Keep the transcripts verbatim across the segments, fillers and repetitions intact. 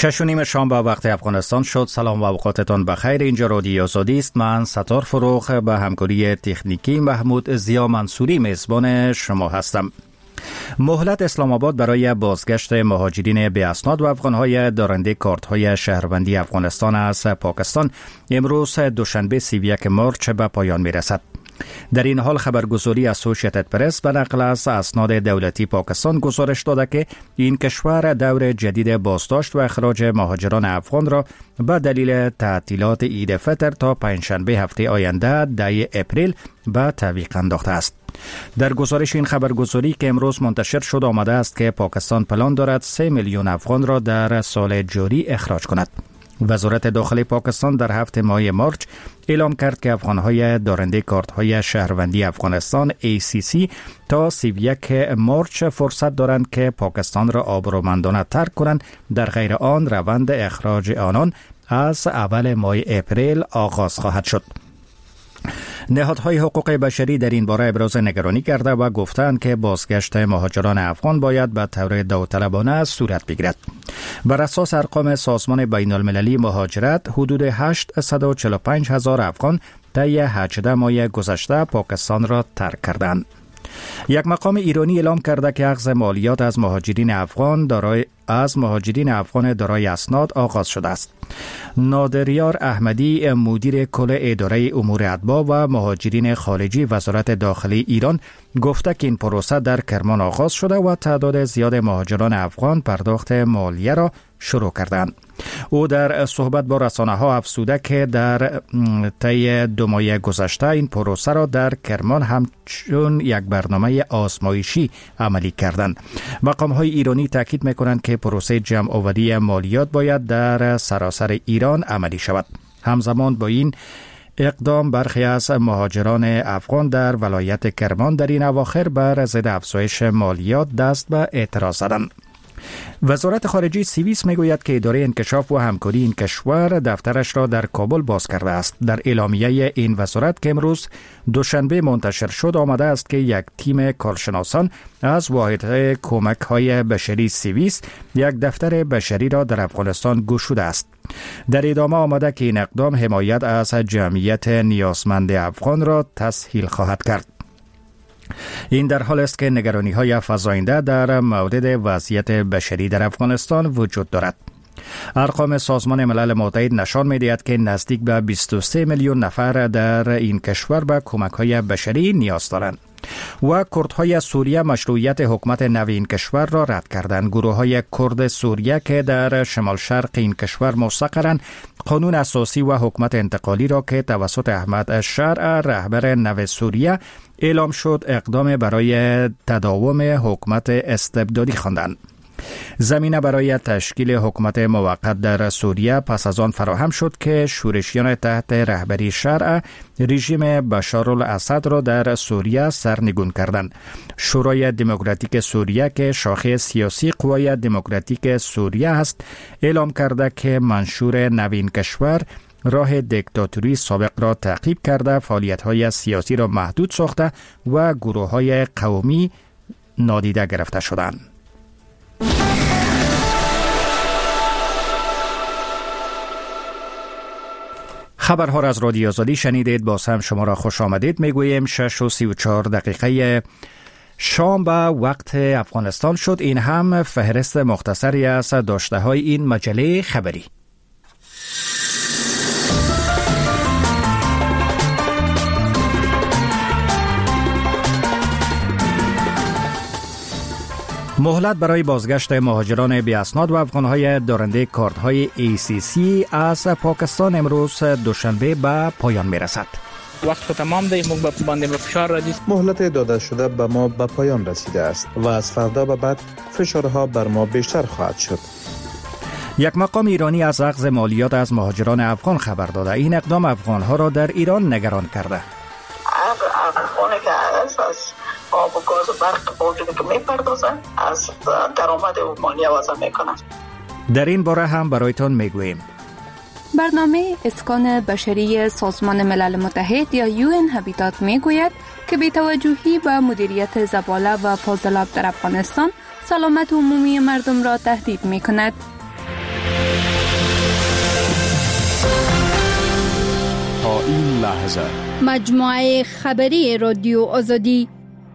شش و نیم شام به وقت افغانستان شد. سلام و اوقاتتان بخیر. اینجا رادیو آزادی است. من ستار فروخ به همکاری تکنیکی محمود ضیا منصوری میزبان شما هستم. مهلت اسلام آباد برای بازگشت مهاجرین بی اسناد و افغان‌های دارنده کارت‌های شهروندی افغانستان از پاکستان امروز دوشنبه سی و یک مارچ به پایان می‌رسد. در این حال خبرگزاری اسوسییتد پرس به نقل از اسناد دولتی پاکستان گزارش داده که این کشور دور جدید بازداشت و اخراج مهاجران افغان را به دلیل تعطیلات عید فطر تا پنجشنبه هفته آینده ده اپریل به تعویق انداخته است. در گزارش این خبرگزاری که امروز منتشر شد آمده است که پاکستان پلان دارد سه میلیون افغان را در سال جاری اخراج کند. وزارت داخلی پاکستان در هفته ماه مارچ اعلام کرد که افغان‌های دارنده کارت‌های شهروندی افغانستان ای سی سی تا سی و یک مارچ فرصت دارند که پاکستان را آبرومندانه ترک کنند، در غیر آن روند اخراج آنان از اول ماه اپریل آغاز خواهد شد. نهادهای حقوق بشری در این باره ابراز نگرانی کرده و گفتند که بازگشت مهاجران افغان باید به طور داوطلبانه صورت بگیرد. بر اساس ارقام سازمان بین المللی مهاجرت حدود هشتصد و چهل و پنج هزار افغان طی هجده ماه گذشته پاکستان را ترک کردند. یک مقام ایرانی اعلام کرده که اخذ مالیات از مهاجرین افغان دارای از مهاجرین افغان دارای اسناد آغاز شده است. نادریار احمدی مدیر کل اداره امور اتباع و مهاجرین خارجی وزارت داخلی ایران گفته که این پروسه در کرمان آغاز شده و تعداد زیاد مهاجران افغان پرداخت مالیه را شروع کردند. او در صحبت با رسانه ها افزوده که در طی دو ماه گذشته این پروسه را در کرمان همچون یک برنامه آزمایشی عملی کردند. مقام های ایرانی تاکید میکنند که پروسه جمع آوری مالیات باید در سراسر ایران عملی شود. همزمان با این اقدام برخی از مهاجران افغان در ولایت کرمان در این اواخر بر ضد افزایش مالیات دست به اعتراض زدند. وزارت خارجه سوئیس میگوید که اداره انکشاف و همکاری این کشور دفترش را در کابل باز کرده است. در اعلامیه این وزارت که امروز دوشنبه منتشر شد آمده است که یک تیم کارشناسان از واحدهای کمک های بشری سوئیس یک دفتر بشری را در افغانستان گشوده است. در ادامه آمده که این اقدام حمایت از جمعیت نیازمند افغان را تسهیل خواهد کرد. این در حال است که نگرانی‌های فزاینده در مورد وضعیت بشری در افغانستان وجود دارد. ارقام سازمان ملل متحد نشان می‌دهد که نزدیک به بیست و سه میلیون نفر در این کشور به کمک‌های بشری نیاز دارند. و کردهای سوریه مشروعیت حکومت نو این کشور را رد کردند. گروه‌های کرد سوریه که در شمال شرق این کشور مستقرند قانون اساسی و حکومت انتقالی را که توسط احمد شرع رهبر نو سوریه اعلام شد اقدام برای تداوم حکومت استبدادی خواندند. زمینه برای تشکیل حکومت موقت در سوریه پس از آن فراهم شد که شورشیان تحت رهبری شرع رژیم بشار الاسد را در سوریه سرنگون کردند. شورای دموکراتیک سوریه که شاخه سیاسی قوای دموکراتیک سوریه است اعلام کرده که منشور نوین کشور راه دیکتاتوری سابق را تعقیب کرده، فعالیت‌های سیاسی را محدود ساخته و گروه‌های قومی نادیده گرفته شدند. خبرها را از رادیو آزادی شنیدید. باز هم شما را خوش آمدید میگوییم. شش و سی و چهار دقیقه شام به وقت افغانستان شد. این هم فهرست مختصری از داشته های این مجله خبری. مهلت برای بازگشت مهاجران بی اسناد و افغان‌های دارنده کارت‌های ای سی سی از پاکستان امروز دوشنبه به پایان می‌رسد. وقت تمام ده موږ به باندې فشار راځي. مهلت داده شده به ما به پایان رسیده است و از فردا به بعد فشارها بر ما بیشتر خواهد شد. یک مقام ایرانی از اخذ مالیات از مهاجران افغان خبر داده. این اقدام افغان‌ها را در ایران نگران کرده. افغانی که از آب و گاز و برق باقی که میپردازن از درآمد و مالیه وضع میکنن. در این باره هم برایتان میگوییم. برنامه اسکان بشری سازمان ملل متحد یا یو ان هابیتات میگوید که بی توجهی به مدیریت زباله و فاضلاب در افغانستان سلامت عمومی مردم را تهدید میکند. این لحظه مجموعه خبری رادیو آزادی.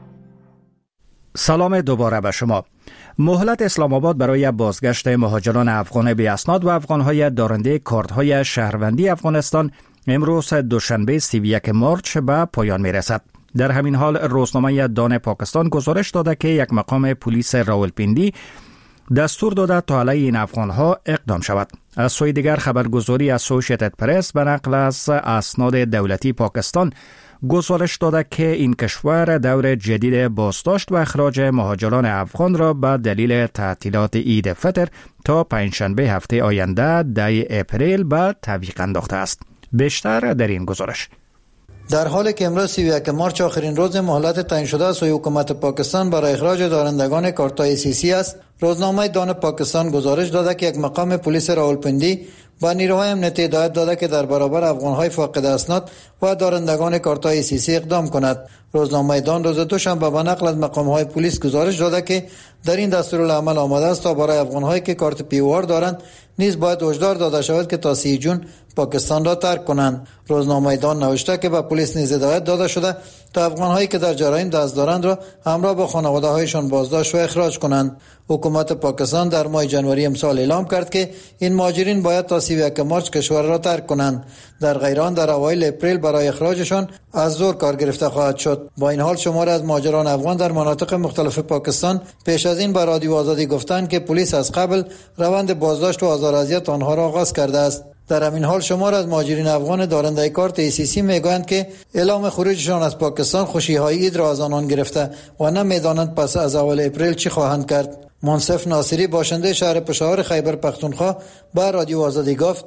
سلام دوباره به شما. مهلت اسلام آباد برای بازگشت مهاجران افغان بی اسناد و افغان‌های دارنده کارت‌های شهروندی افغانستان امروز دوشنبه سی و یک مارچ به پایان می‌رسد. در همین حال روزنامه دان پاکستان گزارش داده که یک مقام پلیس راولپیندی دستور داده تا علیه این افغان‌ها اقدام شود. از سوی دیگر خبرگزاری اسوسییتد پرس به نقل از اسناد دولتی پاکستان گزارش داده که این کشور دور جدید بازداشت و اخراج مهاجران افغان را به دلیل تعطیلات عید فطر تا پنجشنبه هفته آینده ده اپریل به تعویق انداخته است. بیشتر در این گزارش. در حالی که امروز سی و یک مارچ آخرین روز مهلت تعیین شده از سوی حکومت پاکستان برای اخراج دارندگان کارت‌های سیاسی است، روزنامه دان پاکستان گزارش داده که یک مقام پلیس راولپیندی با نیروهای امنیتی هدایت داده که در برابر افغان‌های فاقد اسناد و دارندگان کارت‌های سیاسی اقدام کند. روزنامه دان روز دوشنبه به نقل از مقام‌های پلیس گزارش داده که در این دستورالعمل آمده است تا برای افغان‌هایی که کارت پیوار دارند نیز باید هشدار داده شود که تا سی جون پاکستان را ترک کنند. روزنامه دان نوشته که به پلیس نیز هدایت داده شده تا افغان‌هایی که در جرایم دست دارند را همراه با خانواده‌هایشان بازداشت و اخراج کنند. حکومت پاکستان در ماه ژانویه امسال اعلام کرد که این مهاجرین باید تا سی و یک مارچ کشور را ترک کنند. در غیر آن در اوایل اپریل برای اخراجشان از زور کار گرفته خواهد شد. با این حال شماری از مهاجران افغان در مناطق مختلف پاکستان پیش از این به رادیو آزادی گفتند که پلیس از قبل روند بازداشت و آزار و اذیت آنها را آغاز کرده است. در همین حال شمار از مهاجرین افغان دارنده کارت ایسیسی میگویند که اعلام خروجشان از پاکستان خوشی‌های عید را از آنان گرفته و نمیدانند پس از اول اپریل چی خواهند کرد. منصف ناصری باشنده شهر پشاور خیبر پختونخوا با رادیو آزادی گفت: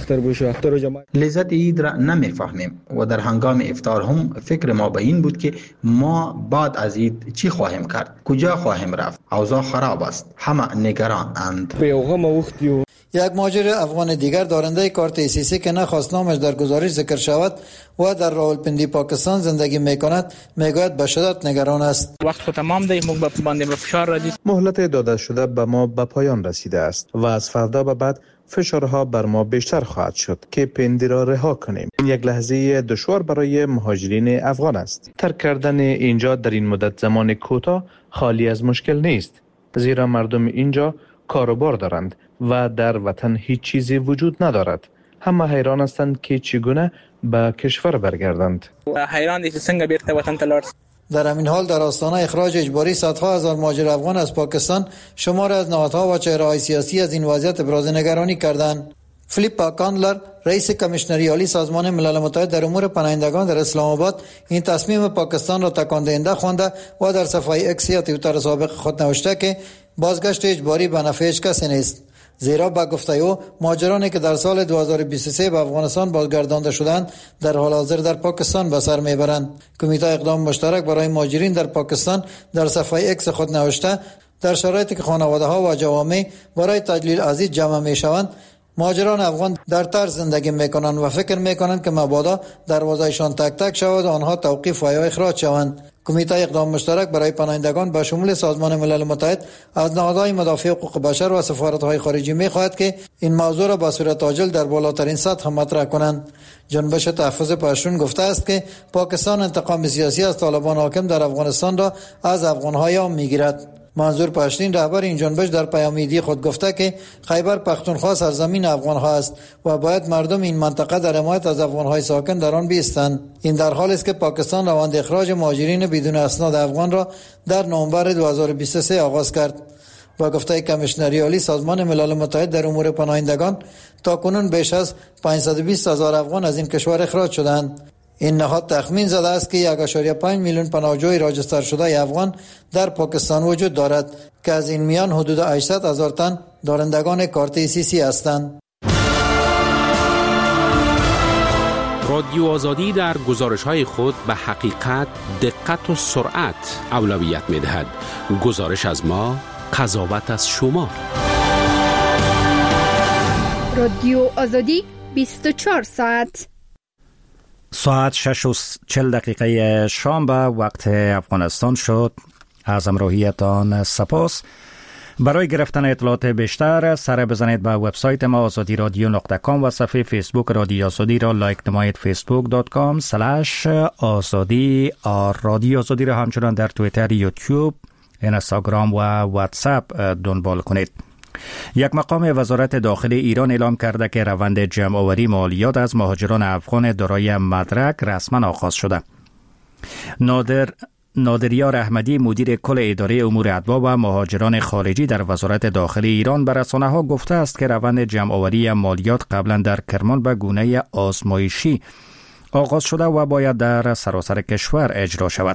لذت عید را نمیفهمیم و در هنگام افطار هم فکر ما به این بود که ما بعد از عید چی خواهیم کرد، کجا خواهیم رفت. اوضاع خراب است، همه نگران اند. یک مهاجر افغان دیگر دارنده کارت ایسیسی که نخواست نامش در گزارش ذکر شود و در راولپیندی پاکستان زندگی میکند میگوید به شدت نگران است. وقت تمام ده مو به باندې فشار راځي. مهلت داده شده به ما به پایان رسیده است و از فردا به بعد فشارها بر ما بیشتر خواهد شد که پندی را رها کنیم. این یک لحظه دشوار برای مهاجرین افغان است. ترک کردن اینجا در این مدت زمان کوتاه خالی از مشکل نیست، زیرا مردم اینجا کاروبار دارند و در وطن هیچ چیزی وجود ندارد. همه حیران هستند که چگونه به کشور برگردند. حیران دي چې څنګه بیرته وطن ته لاړ. در همین حال در آستانه اخراج اجباری صدها هزار مهاجر افغان از پاکستان شمار از نهادها و چهره‌های سیاسی از این وضعیت ابراز نگرانی کردند. فلیپا کاندلر رئیس کمیشنری عالی سازمان ملل متحد در امور پناهندگان در اسلام آباد این تصمیم پاکستان را تکان دهنده خوانده و در صفحه اکس یا توییتر سابق خود نوشته که بازگشت اجباری به نفع هیچ کسی نیست، زیرا با گفته او مهاجرانی که در سال دو هزار و بیست و سه به افغانستان بازگردانده شدند در حال حاضر در پاکستان به سر میبرند. کمیته اقدام مشترک برای مهاجرین در پاکستان در صفحه اکس خود نوشته در شرایطی که خانواده‌ها و جوامع برای تجلیل عزیز جمع میشوند، مهاجران افغان در طرز زندگی میکنند و فکر میکنند که مبادا دروازه‌شان تک تک شود و آنها توقیف و یا اخراج شوند. کمیته اقدام مشترک برای پناهندگان به شمول سازمان ملل متحد از نهادهای مدافع حقوق بشر و سفارت‌های خارجی می‌خواهد که این موضوع را به صورت عاجل در بالاترین سطح مطرح کنند. جنبش تحفظ پشتون گفته است که پاکستان انتقام سیاسی از طالبان حاکم در افغانستان را از افغان‌های عام می‌گیرد. منظور پشتین رهبر این جنبش در پیام خود گفته که خیبر پختونخوا سرزمین افغان‌ها است و باید مردم این منطقه در حمایت از افغان‌های ساکن در آن بایستند. این در حالی است که پاکستان روند اخراج مهاجرین بدون اسناد افغان را در نوامبر دو هزار و بیست و سه آغاز کرد. با گفته کمیشنری عالی سازمان ملل متحد در امور پناهندگان تاکنون بیش از پانصد و بیست هزار افغان از این کشور اخراج شدند. این نهاد تخمین زده است که یک ممیز پنج میلیون پناهجوی راجستر شده افغان در پاکستان وجود دارد که از این میان حدود هشتصد هزار تن دارندگان کارت ایسیسی هستند. رادیو آزادی در گزارش‌های خود به حقیقت، دقت و سرعت اولویت می‌دهد. گزارش از ما، قضاوت از شما. رادیو آزادی بیست و چهار ساعت. ساعت شش و چل دقیقه شام به وقت افغانستان شد. از همراهیتان سپاس. برای گرفتن اطلاعات بیشتر سر بزنید به وبسایت ما آزادی رادیو نقطه کام و صفحه فیسبوک رادیو آزادی را لایک نمایید. فیسبوک دات کام سلش آزادی رادیو آزادی را همچنان در توییتر، یوتیوب، اینستاگرام و واتساپ دنبال کنید. یک مقام وزارت داخلی ایران اعلام کرده که روند جمع‌آوری مالیات از مهاجران افغان دارای مدرک رسما آغاز شده. نادر نادریار احمدی مدیر کل اداره امور اتباع و مهاجران خارجی در وزارت داخلی ایران به رسانه‌ها گفته است که روند جمع‌آوری مالیات قبلا در کرمان به گونه آزمایشی آغاز شده و باید در سراسر کشور اجرا شود.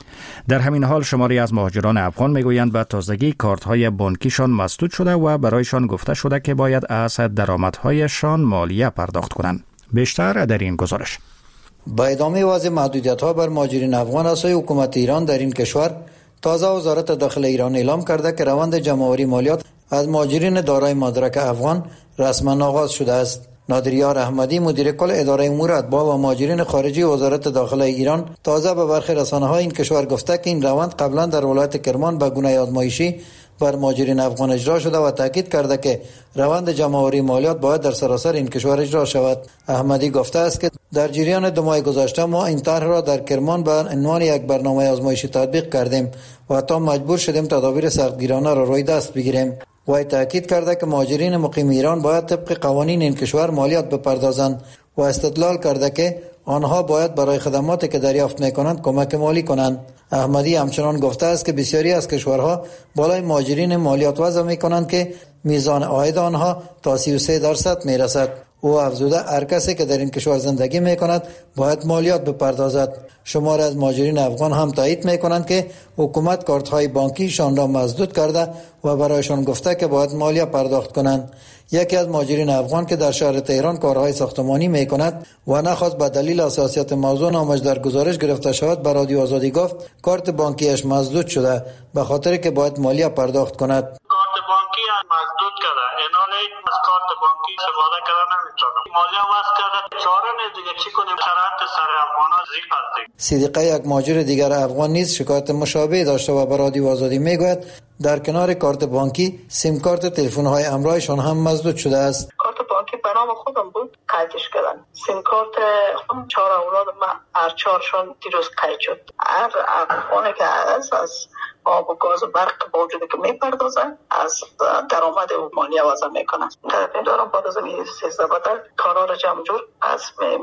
در همین حال شماری از مهاجران افغان میگویند به تازگی کارت‌های بانکیشان مسدود شده و برایشان گفته شده که باید از درآمدهایشان مالیه پرداخت کنند. بیشتر در این گزارش. با ادامه وضع محدودیت‌ها بر مهاجرین افغان از سوی حکومت ایران در این کشور، تازه وزارت داخلی ایران اعلام کرده که روند جمع‌آوری مالیات از مهاجرین دارای مدرک افغان رسما آغاز شده است. نادریار احمدی مدیر کل اداره امور اتباع و مهاجرین خارجی وزارت داخلی ایران تازه به برخی رسانه‌های این کشور گفته که این روند قبلا در ولایت کرمان به گونه آزمایشی بر مهاجرین افغان اجرا شده و تاکید کرده که روند جمع‌آوری مالیات باید در سراسر این کشور اجرا شود. احمدی گفته است که در جریان دو ماه گذشته ما این طرح را در کرمان به عنوان یک برنامه آزمایشی تطبیق کردیم و تا مجبور شدیم تدابیر سختگیرانه را روی دست بگیریم. و تاکید کرده که مهاجرین مقیم ایران باید طبق قوانین این کشور مالیات بپردازند و استدلال کرده که آنها باید برای خدماتی که دریافت می‌کنند کمک مالی کنند. احمدی همچنان گفته است که بسیاری از کشورها بالای مهاجرین مالیات وضع می‌کنند که میزان عاید آنها تا سی و سه درصد می‌رسد. او افزوده هر کسی که در این کشور زندگی می‌کند باید مالیات بپردازد. شمار از مهاجرین افغان هم تایید می‌کنند که حکومت کارت‌های بانکیشان را مسدود کرده و برایشان گفته که باید مالیه پرداخت کنند. یکی از مهاجرین افغان که در شهر تهران کارهای ساختمانی می‌کند و نخواست به دلیل حساسیت موضوع نامش در گزارش گرفته شود به رادیو آزادی گفت کارت بانکیش مسدود شده به خاطر که باید مالیه پرداخت کند. کارت بانکی مسدود کرده، ایناله از کارت بانکی استفاده کردن نمی‌تونه. مالیه واسه کرده چاره نه دیگه چی کنیم شرایط سر افغانا زیاد است. صدیقه یک مهاجر دیگر افغان نیز شکایت مشابه داشته و به رادیو آزادی میگوید در کنار کارت بانکی سیم کارت تلفن‌های همراهشان هم مسدود شده است. کارت بانکی به نام خودم بود، قیدش کردن. سیم کارت هم چهار اولاد من هر چهارشون دیروز قید شد. هر افغانی که از از آب و گاز و برق با وجودی که میپردازن از درآمد او مالیه وضع میکنن. در دارم بعد از این سیزده بدل کارا را جمع جور از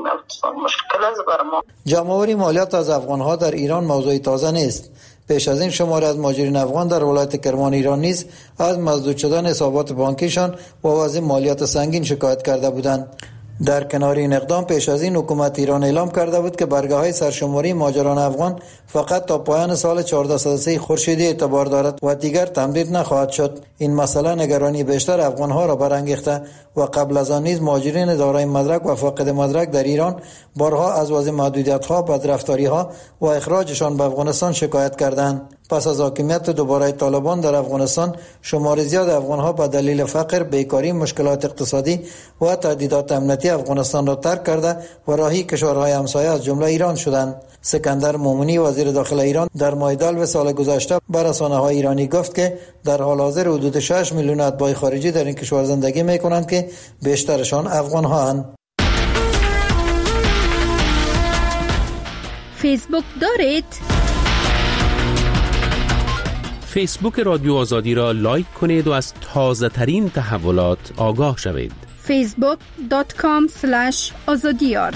مشکل است برای ما. جمع‌آوری مالیات از افغان‌ها در ایران موضوع تازه نیست. پیش از این شماری از مهاجرین افغان در ولایت کرمان ایران نیز از مسدود شدن حسابات بانکیشان و وضع مالیات سنگین شکایت کرده بودند. در کنار این اقدام پیش از این حکومت ایران اعلام کرده بود که برگه‌های سرشماری مهاجران افغان فقط تا پایان سال چهارده صد و سه خورشیدی اعتبار دارد و دیگر تمدید نخواهد شد. این مسئله نگرانی بیشتر افغان‌ها را برانگیخته و قبل از آن نیز مهاجرین دارای مدرک و فاقد مدرک در ایران بارها از وضع محدودیت‌ها، بدرفتاری‌ها و اخراجشان به افغانستان شکایت کردند. پس از حاکمیت دوباره طالبان در افغانستان شمار زیاد افغان‌ها به دلیل فقر، بیکاری، مشکلات اقتصادی و تهدیدات امنیتی افغانستان را ترک کرده و راهی کشورهای همسایه از جمله ایران شدند. سکندر مومنی وزیر داخل ایران در ماه دلو سال گذشته به رسانه‌های ایرانی گفت که در حال حاضر حدود شش میلیون اتباع خارجی در این کشور زندگی می‌کنند که بیشترشان افغان‌هاند. فیسبوک دارید؟ فیسبوک رادیو آزادی را لایک کنید و از تازه ترین تحولات آگاه شوید. فیسبوک دات کام سلش آزادیار.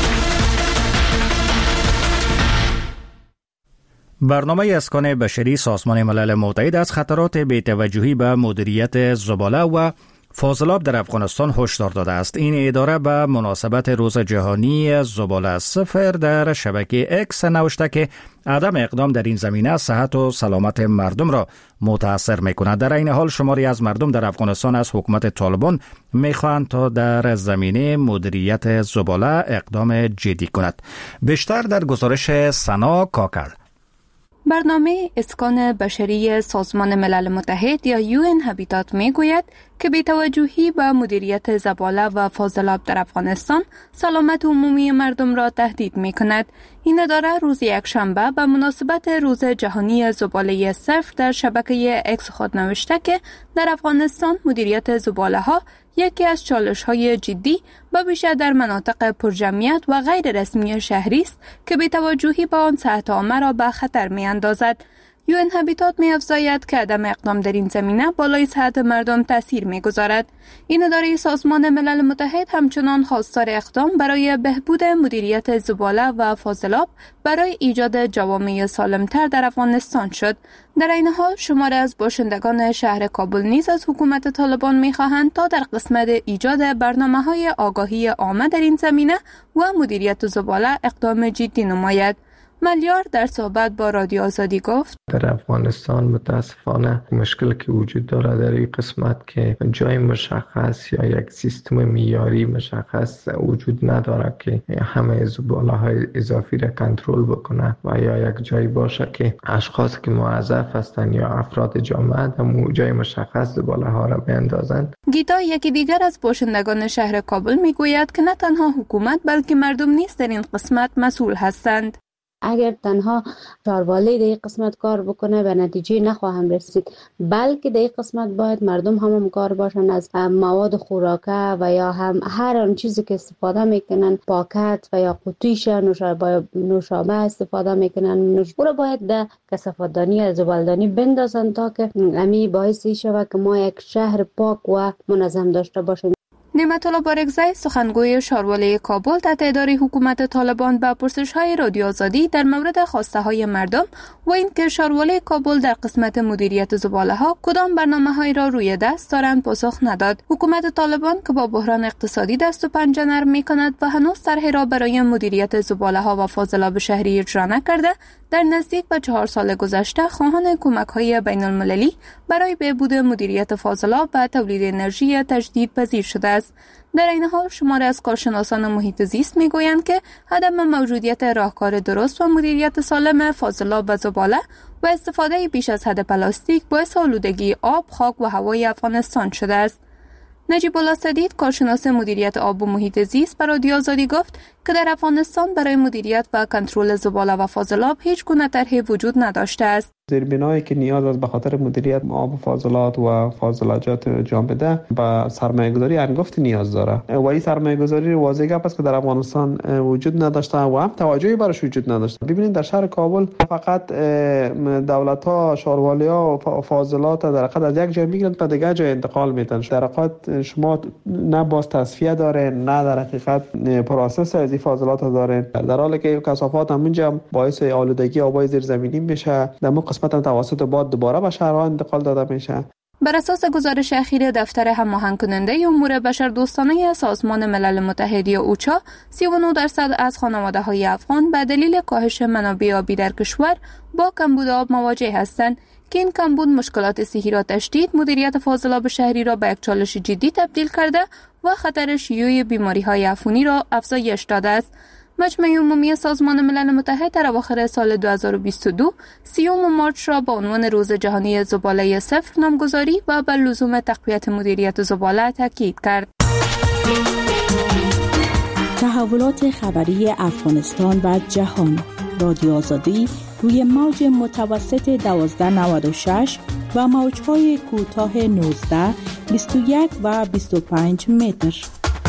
برنامه اسکان بشری سازمان ملل متحد از خطرات بی‌توجهی به مدیریت زباله و فاضلاب در افغانستان هشدار داده است. این اداره به مناسبت روز جهانی زباله صفر در شبکه اکس نوشته که عدم اقدام در این زمینه صحت و سلامت مردم را متاثر می‌کند. در این حال شماری از مردم در افغانستان از حکومت طالبان می‌خواهند تا در زمینه مدیریت زباله اقدام جدی کند. بیشتر در گزارش سنا کاکر. برنامه اسکان بشری سازمان ملل متحد یا یو ان هابیتات می گوید که بی‌توجهی به مدیریت زباله و فاضلاب در افغانستان سلامت عمومی مردم را تهدید می کند. این اداره روز یکشنبه به مناسبت روز جهانی زباله صفر در شبکه اکس خود نوشته که در افغانستان مدیریت زباله ها یکی از چالش های جدی و بیشتر در مناطق پرجمعیت و غیر رسمی شهری است که بی توجهی به آن صحت عامه را به خطر می اندازد. یو ان هابیتات می افزاید که عدم اقدام در این زمینه بالای صحت مردم تاثیر می گذارد. این اداره سازمان ملل متحد همچنان خواستار اقدام برای بهبود مدیریت زباله و فاضلاب برای ایجاد جوامع سالمتر در افغانستان شد. در این حال شمار از باشندگان شهر کابل نیز از حکومت طالبان می خواهند تا در قسمت ایجاد برنامه‌های آگاهی عامه در این زمینه و مدیریت زباله اقدام جدی نماید. ملیار در صحبت با رادیو آزادی گفت در افغانستان متاسفانه مشکل که وجود داره در این قسمت که جای مشخص یا یک سیستم معیاری مشخص وجود نداره که همه زباله های اضافی را کنترل بکنه و یا یک جایی باشه که اشخاص که موظف هستند یا افراد جامعه در جای مشخص زباله ها را بیندازند. گیتا یکی دیگر از باشندگان شهر کابل میگوید که نه تنها حکومت بلکه مردم نیز در این قسمت مسئول هستند. اگر تنها شاروالی در این قسمت کار بکنه به نتیجه نخواهم رسید، بلکه در این قسمت باید مردم هم همکار باشن، از مواد خوراکه و یا هم هر آن چیزی که استفاده میکنن، پاکت و یا قطیش نوشابه استفاده میکنن، نوشابه باید در کثافت‌دانی یا زبالدانی بندازن تا که امی باعث شود که ما یک شهر پاک و منظم داشته باشیم. نعمت الله بارگزی سخنگوی شاروالی کابل تحت اداره حکومت طالبان به پرسش‌های رادیو آزادی در مورد خواسته‌های مردم و اینکه شاروالی کابل در قسمت مدیریت زباله‌ها کدام برنامه‌هایی را روی دست دارند پاسخ نداد. حکومت طالبان که با بحران اقتصادی دست و پنجه نرم می‌کند و هنوز طرحی را برای مدیریت زباله‌ها و فاضلاب شهری اجرا نکرده، در نزدیک به چهار سال گذشته خواهان کمک‌های بین‌المللی برای بهبود مدیریت فاضلاب و تولید انرژی تجدیدپذیر شده است. در این حال شماری از کارشناسان محیط زیست میگویند که عدم موجودیت راهکار درست و مدیریت سالم فاضلاب و زباله و استفاده بیش از حد پلاستیک باعث آلودگی آب، خاک و هوای افغانستان شده است. نجیب الله سدید کارشناس مدیریت آب و محیط زیست برای رادیو آزادی گفت که در افغانستان برای مدیریت و کنترل زباله و فاضلاب هیچ گونه طرحی وجود نداشته است. زیربنایی که نیاز است به خاطر مدیریت آب و فاضلات و فاضلات جامده به سرمایه‌گذاری انگفت نیاز داره و این سرمایه‌گذاری واضح گپ است که در افغانستان وجود نداشته و هم توجهی براش وجود نداشته. ببینید در شهر کابل فقط دولت‌ها، شاروالی‌ها و فاضلات در حقیقت از یک جای میگیرند به دیگر جای انتقال میدن. در حقیقت شما نه باز تصفیه داره، نه در حقیقت پروسس از این فاضلات داره، در حالی که کثافات همونجا باعث آلودگی آبای زیرزمینی میشه. در مثلا توسط باد دوباره به شهرها انتقال داده میشه. بر اساس گزارش اخیر دفتر هماهنگ کننده امور بشردوستانه سازمان ملل متحد یا اوچا، سی و نه درصد از خانواده‌های افغان به دلیل کاهش منابع آبی در کشور با کمبود آب مواجه هستند که این کمبود مشکلات صحی را تشدید، مدیریت فاضلاب شهری را به یک چالش جدی تبدیل کرده و خطر شیوع بیماری‌های عفونی را افزایش داده است. مجمع عمومی سازمان ملل متحد در اواخر سال دو هزار و بیست و دو سیوم مارچ را با عنوان روز جهانی زباله صفر نامگذاری و بر لزوم تقویت مدیریت زباله تاکید کرد. تحولات خبری افغانستان و جهان، رادیو آزادی روی موج متوسط دوازده نود و شش و موج‌های کوتاه نوزده، بیست و یک و بیست و پنج متر.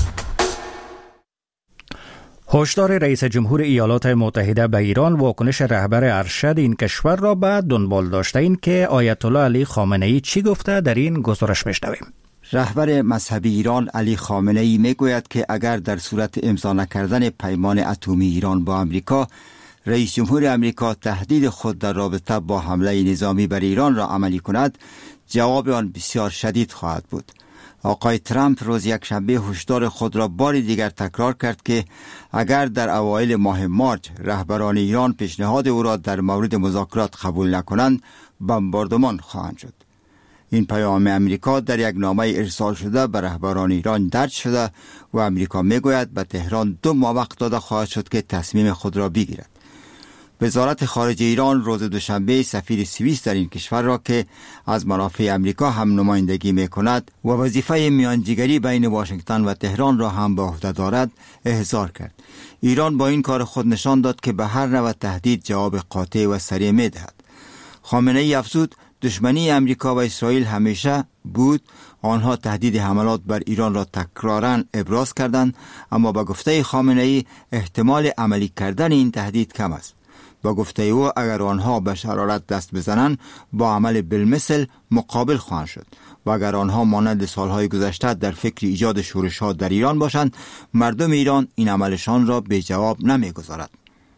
هشدار رئیس جمهور ایالات متحده به ایران واکنش رهبر ارشد این کشور را به دنبال داشته. این که آیت الله علی خامنه ای چی گفته در این گزارش بشنویم. رهبر مذهبی ایران علی خامنه ای میگوید که اگر در صورت امضا نکردن پیمان اتمی ایران با امریکا، رئیس جمهور امریکا تهدید خود در رابطه با حمله نظامی بر ایران را عملی کند، جواب آن بسیار شدید خواهد بود. آقای ترامپ روز یکشنبه هشدار خود را بار دیگر تکرار کرد که اگر در اوایل ماه مارچ رهبران ایران پیشنهاد او را در مورد مذاکرات قبول نکنند، بمباردمان خواهند شد. این پیام امریکا در یک نامه ارسال شده به رهبران ایران درج شده و امریکا میگوید به تهران دو ماه وقت داده خواهد شد که تصمیم خود را بگیرد. وزارت خارجه ایران روز دوشنبه سفیر سوئیس در این کشور را که از منافع امریکا هم نمایندگی می کند و وظیفه میانجیگری بین واشنگتن و تهران را هم به عهده دارد احضار کرد. ایران با این کار خود نشان داد که به هر نوع تهدید جواب قاطع و سریع می دهد. خامنه ای افزود دشمنی امریکا و اسرائیل همیشه بود. آنها تهدید حملات بر ایران را تکراراً ابراز کردند، اما با گفته خامنه ای احتمال عملی کردن این تهدید کم است. با گفته او اگر آنها به شرارت دست بزنند با عمل بالمثل مقابل خواهند شد و اگر آنها مانند سالهای گذشته در فکر ایجاد شورش‌ها در ایران باشند، مردم ایران این عملشان را به جواب نمیگذارد.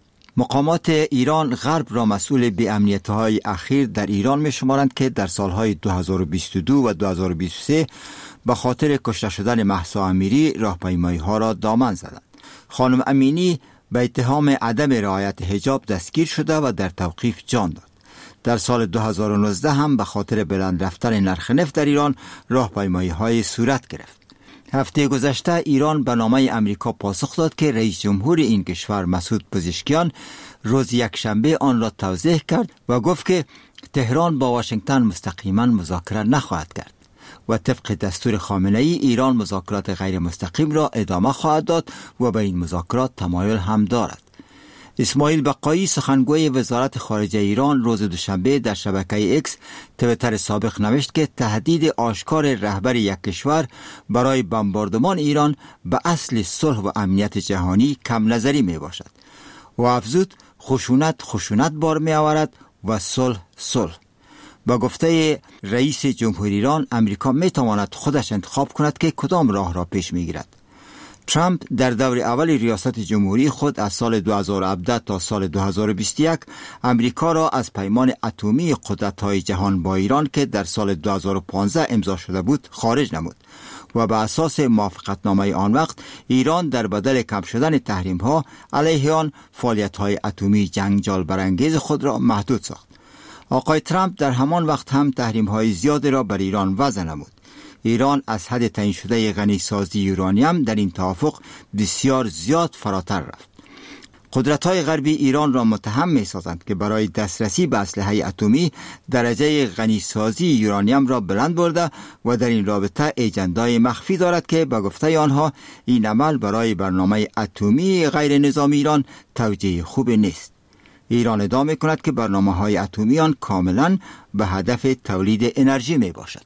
مقامات ایران غرب را مسئول به امنیت‌های اخیر در ایران می‌شمارند که در سالهای دو هزار و بیست و دو و دو هزار و بیست و سه به خاطر کشته شدن مهسا امیری راهپیمایی‌ها را دامن زدند. خانم امینی به اتهام عدم رعایت حجاب دستگیر شده و در توقیف جان داد. در سال دو هزار و نوزده هم به خاطر بلند رفتن نرخ نفت در ایران راهپیمایی‌های صورت گرفت. هفته گذشته ایران به نامه امریکا پاسخ داد که رئیس جمهور این کشور مسعود پزشکیان روز یکشنبه آن را توضیح کرد و گفت که تهران با واشنگتن مستقیما مذاکره نخواهد کرد و طبق دستور خامنه ای ایران مذاکرات غیر مستقیم را ادامه خواهد داد و به این مذاکرات تمایل هم دارد. اسماعیل بقایی سخنگوی وزارت خارجه ایران روز دوشنبه در شبکه اکس تویتر سابق نوشت که تهدید آشکار رهبر یک کشور برای بمباردمان ایران به اصل صلح و امنیت جهانی کم نظری می باشد و افزود خشونت خشونت بار می آورد و صلح صلح. با گفته رئیس جمهور ایران امریکا می تواند خودش انتخاب کند که کدام راه را پیش می گیرد. ترامپ در دور اول ریاست جمهوری خود از سال دو هزار و هفده تا سال دو هزار و بیست و یک امریکا را از پیمان اتمی قدرت‌های جهان با ایران که در سال دو هزار و پانزده امضا شده بود خارج نمود و به اساس موافقتنامه آن وقت ایران در بدل کم شدن تحریم‌ها علیه آن فعالیت‌های اتمی جنجال برانگیز خود را محدود ساخت. آقای ترامپ در همان وقت هم تحریم‌های زیادی را بر ایران وضع نمود. ایران از حد تعیین شده غنی سازی یورانیم در این توافق بسیار زیاد فراتر رفت. قدرت‌های غربی ایران را متهم می‌سازند که برای دسترسی به اسلحه اتمی درجه غنی سازی یورانیم را بلند برده و در این رابطه اجندای مخفی دارد که به گفته آنها این عمل برای برنامه اتمی غیر نظامی ایران توجیه خوب نیست. ایران ادعا می‌کند که برنامه‌های اتمی آن کاملاً به هدف تولید انرژی میباشد.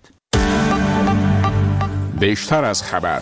بیشتر از خبر.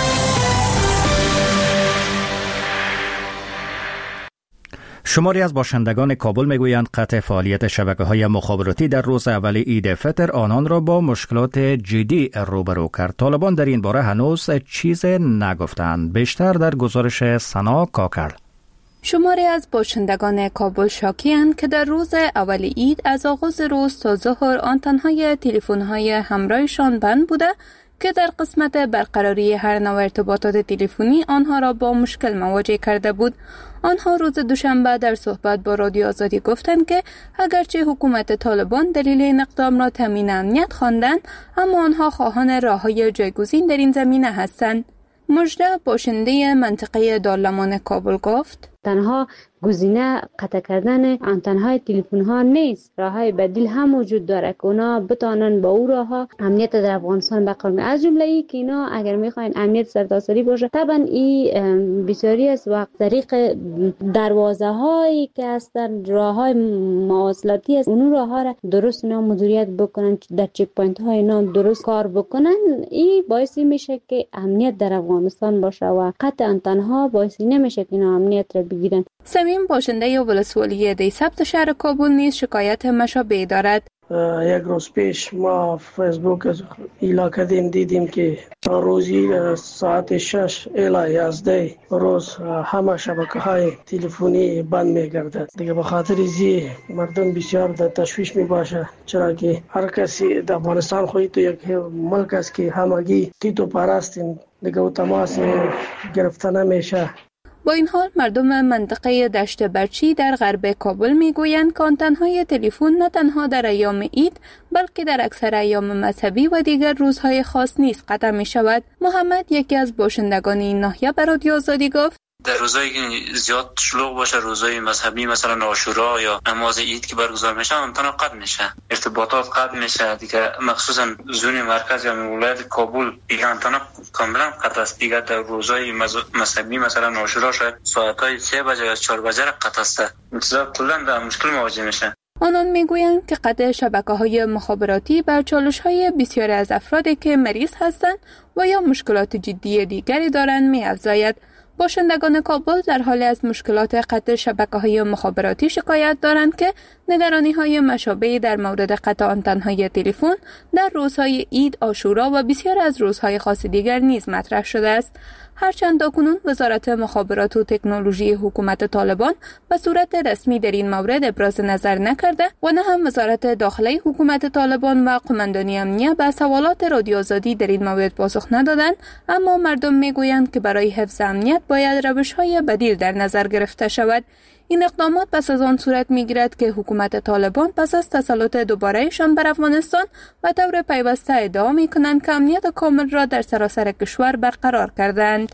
شماری از باشندگان کابل میگویند قطع فعالیت شبکه‌های مخابراتی در روز اول عید فطر آنان را با مشکلات جدی روبرو کرد. طالبان در این باره هنوز چیز نگفتند. بیشتر در گزارش سنا کاکر. شماری از باشندگان کابل شاکی‌اند که در روز اول عید از آغاز روز تا ظهر آنتن‌های تلفن‌های همراهشان بند بوده که در قسمت برقراری هر نوع ارتباطات تلفنی آنها را با مشکل مواجه کرده بود. آنها روز دوشنبه در صحبت با رادیو آزادی گفتند که اگرچه حکومت طالبان دلیل این اقدام را تامین امنیت خواندند، اما آنها خواهان راه‌های جایگزین در این زمینه هستند. مژده باشنده منطقه دارالمان کابل گفت: تنها گزینه قطع کردن آنتن‌های تلفن‌ها نیست، راه‌های بدیل هم وجود داره که اونا بتونن با او راه‌ها امنیت در افغانستان برقرار کنن. از جمله ای که اینا اگر می‌خواین امنیت سرتاسری باشه، طبعا این بسیاری است و طریق دروازه‌هایی که هستن، راه‌های مواصلاتی است، اون راه‌ها را درست اینا مدیریت بکنن، در چک پوینت‌های اینا درست کار بکنن. این باعث میشه که امنیت در افغانستان باشه و قطع آنتن‌ها باعث نمیشه که اینا امنیت را بگیرن. سمیم باشنده ولسوالی دیسبت شهر کابل نیز شکایت مشابه دارد. یک روز پیش ما فیسبوک ایلا کردیم، دیدیم که روزی ساعت شش الی یازده روز همه شبکه های تلفنی بند میگردد. دیگه به خاطر زی مردم بسیار در تشویش می باشه، چرا که هر کسی در افغانستان خودی تو یک ملک است که همگی تیتو پرستین، دیگه و تماس گرفته نمیشه. با این حال مردم منطقه دشت برچی در غرب کابل میگویند که آنتن‌های تلفن نه تنها در ایام عید بلکه در اکثر ایام مذهبی و دیگر روزهای خاص نیز قطع می شود. محمد، یکی از باشندگان این ناحیه، به رادیو آزادی گفت: در روزایی که زیاد شلوغ باشه، روزای مذهبی مثلا عاشورا یا نماز عید که برگزار میشه، آنتنا قطع میشه، ارتباطات قطع میشه دیگه. مخصوصا زون مرکز یا ولایت کابل دیگه آنتنا کاملا قطع است دیگه. در روزای مذهبی مثلا عاشورا شاید ساعتای سه بجه یا چهار بجه قطع است. مثلا کلا در مشکل مواجه میشه. آنان میگویند که قطع شبکه‌های مخابراتی بر چالش‌های بسیاری از افرادی که مریض هستند و یا مشکلات جدی دیگری دارند می‌افزاید. باشندگان کابل در حال از مشکلات قطع شبکه‌های مخابراتی شکایت دارند که نگرانی‌های مشابهی در مورد قطع آنتن‌های تلفن در روزهای عید، عاشورا و بسیار از روزهای خاص دیگر نیز مطرح شده است. هرچند تاکنون وزارت مخابرات و تکنولوژی حکومت طالبان به صورت رسمی در این مورد ابراز نظر نکرده و نه هم وزارت داخلی حکومت طالبان و قماندانی امنیه به سوالات رادیو آزادی در این مورد پاسخ ندادند، اما مردم میگویند که برای حفظ امنیت باید روش‌های بدیل در نظر گرفته شود. این اقدامات پس از آن صورت می‌گیرد که حکومت طالبان پس از تسلط دوباره‌شان بر افغانستان و طور پیوسته ادعا می‌کنند که امنیت کامل را در سراسر کشور برقرار کردند.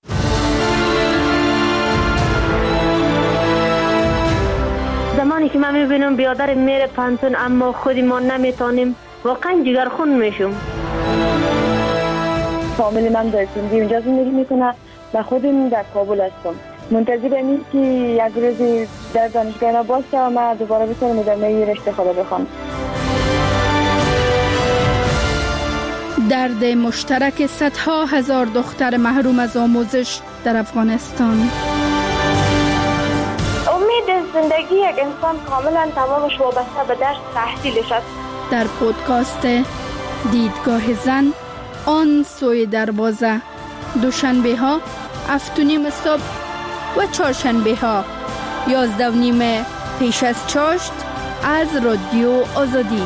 زمانی که من می‌بینم بیادر میره پانتون اما خودی ما نمی‌تونیم، واقعا جگرخون میشم. فامیلی من در سندی اونجا زندگی میکنه و خودم در کابل هستم. منتظر اینم که یک روزی در دانشگاه ما باشه و من دوباره بتونم ادامه رشته خدا بخونم. درد مشترک صدها هزار دختر محروم از آموزش در افغانستان. امید زندگی یک انسان کاملا تمامش وابسته به درس تحصیلش است. در پودکاست دیدگاه زن، آن سوی دروازه، دوشنبه ها هفت و نیم صبح و چهارشنبه ها یازده و نیم پیش از چاشت از رادیو آزادی.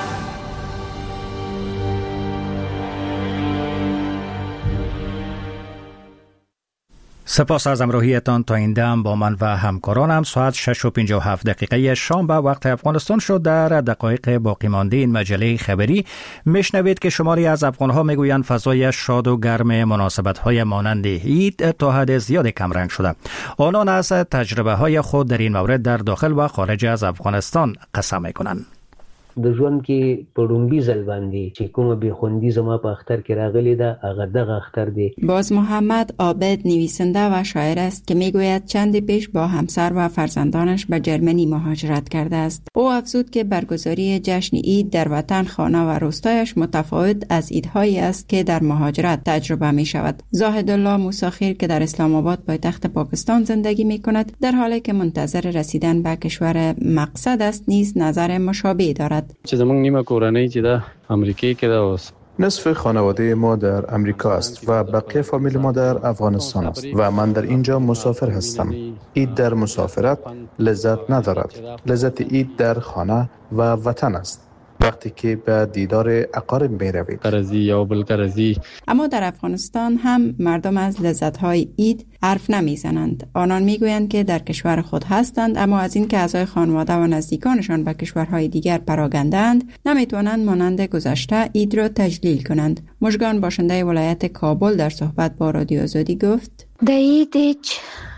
سپاس از همراهیتان. تا این دم با من و همکارانم ساعت شش و پنجاه و هفت دقیقه شام به وقت افغانستان شد. در دقایق باقی مانده این مجله خبری میشنوید که شماری از افغانها میگویند فضای شاد و گرم مناسبت‌های مانند عید تا حد زیاد کمرنگ شده. آنان از تجربه های خود در این مورد در داخل و خارج از افغانستان قسم میکنند. د ژوند کې په لومبي ځل باندې چې کومه بېخوندي زما په اختر کې راغلی ده هغه دغه اختر دی. باز محمد عابد نویسنده و شاعر است که میگوید چند پیش با همسر و فرزندانش به جرمنی مهاجرت کرده است. او افزود که برگزاری جشن عید در وطن، خانه و روستایش متفاوت از عیدهایی است که در مهاجرت تجربه می شود. زاهد الله موسیخیر که در اسلام آباد پایتخت پاکستان زندگی می کند، در حالی که منتظر رسیدن به کشور مقصد است نیز نظر مشابه دارد. چې زمونږ نیمه کورنۍ چې ده امریکای کې ده اوس. نصف خانواده ما در امریکا است و بقیه فامیل ما در افغانستان است و من در اینجا مسافر هستم. عید در مسافرت لذت ندارد. لذت عید در خانه و وطن است. وقتی که به دیدار اقارب می روید. قرضی یا بلقرضی. اما در افغانستان هم مردم از لذت‌های عید حرف نمیزنند. آنان میگویند که در کشور خود هستند، اما از اینکه اعضای خانواده و نزدیکانشان به کشورهای دیگر پراگندند نمیتوانند مانند گذشته عید را تجلیل کنند. مژگان باشنده ولایت کابل در صحبت با رادیو آزادی گفت: در عید هیچ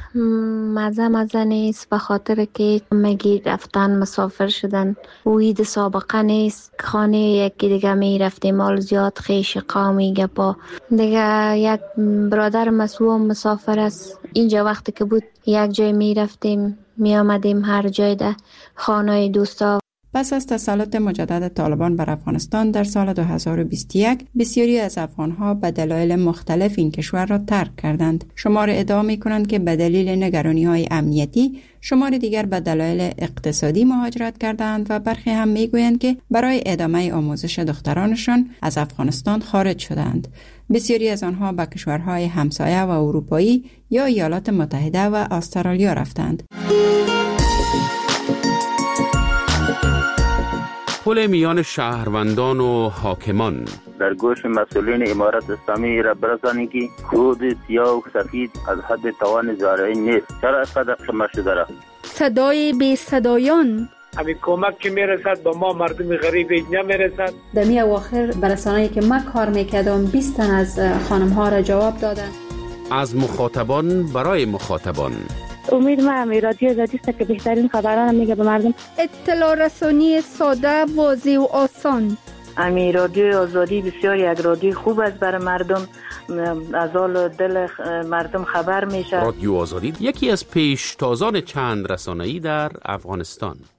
مزه مزه نیست، به خاطر که مگی رفتن مسافر شدن و عید سابقه نیست. خانه یکی دیگه می رفتیم، مال زیاد خیش قومی گپا دیگه. یک برادر مسئول مسافر است، اینجا وقتی که بود یک جای می رفتیم می آمدیم، هر جای ده خانه دوستا. پس از تسلط مجدد طالبان بر افغانستان در سال دو هزار و بیست و یک بسیاری از افغانها به دلایل مختلف این کشور را ترک کردند. شمار ادعا می‌کنند که به دلیل نگرانی‌های امنیتی، شمار دیگر به دلایل اقتصادی مهاجرت کردند و برخی هم می‌گویند که برای ادامه آموزش دخترانشان از افغانستان خارج شدند. بسیاری از آنها به کشورهای همسایه و اروپایی یا ایالات متحده و استرالیا رفتند. پل میان شهروندان و حاکمان در گوش مسئولین امارت اسلامی را برسانید که خود سیاه و سفید از حد توان زارعی نیست. چرا اینقدر شما شده را؟ صدای بی صدایان. همین کمک که میرسد با ما مردم غریب اینجا میرسد. دمی اواخر برسانه‌ای که ما کار میکردم بیست تن از خانم ها را جواب دادن. از مخاطبان برای مخاطبان. امید ما هم رادیو آزادی است که بهترین خبران میگه به مردم. اطلاع رسانی ساده، واضح و آسان. امی رادیو آزادی بسیار یک رادیو خوب است برای مردم، از حال دل مردم خبر میشه. رادیو آزادی یکی از پیشتازان چند رسانه‌ای در افغانستان.